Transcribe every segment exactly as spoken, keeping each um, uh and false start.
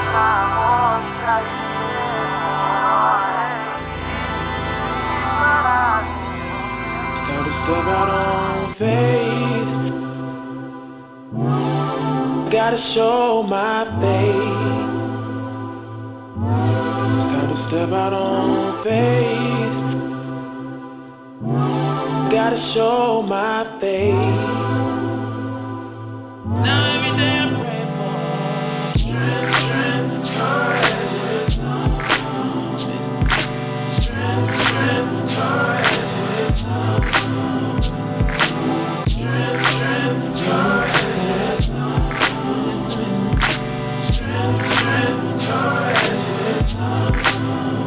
It's time to step out on faith. Gotta show my faith. It's time to step out on faith. Gotta show my faith. Now every day I pray for strength, strength, courage is coming. Strength, strength, courage is coming. Strength, strength, courage is coming. Strength, strength, courage is coming.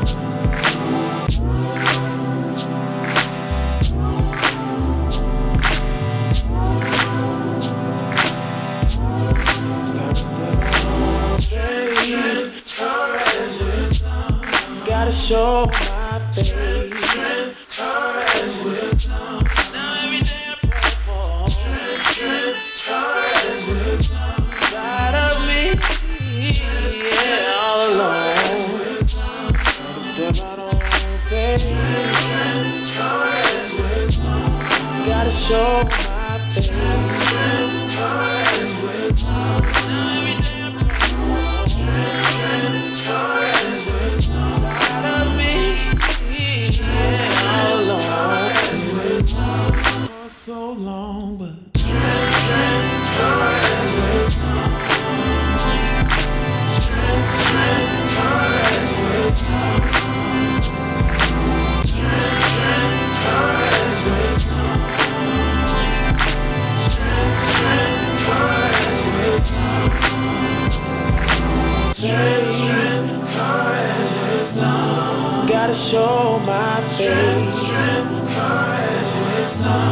Gotta show my faith. Strength, courage, wisdom. Now every day I pray for strength, strength, courage, wisdom. Inside of me, yeah, all alone. Gotta step out on faith. Strength, courage, wisdom. Gotta show my faith. Strength, courage, wisdom. Now every day I pray for strength, strength, courage, wisdom. Inside of me, yeah, all alone. For so long, but strength, strength, courage, wisdom. Strength, strength, courage, wisdom. Strength, strength, courage, wisdom. Strength, strength, courage, wisdom. Strength, strength, courage, wisdom. Gotta show my faith. Strength, strength, courage, wisdom.